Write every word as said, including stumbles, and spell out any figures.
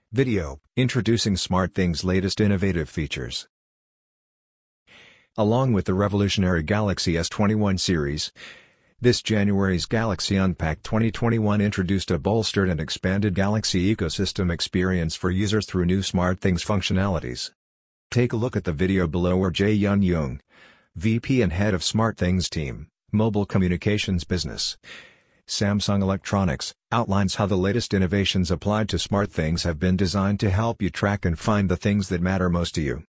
Video, introducing SmartThings' latest innovative features. Along with the revolutionary Galaxy S twenty-one series, this January's Galaxy Unpacked twenty twenty-one introduced a bolstered and expanded Galaxy ecosystem experience for users through new SmartThings functionalities. Take a look at the video below where Jae-Yun Young, V P and Head of SmartThings Team, Mobile Communications Business, Samsung Electronics, outlines how the latest innovations applied to SmartThings have been designed to help you track and find the things that matter most to you.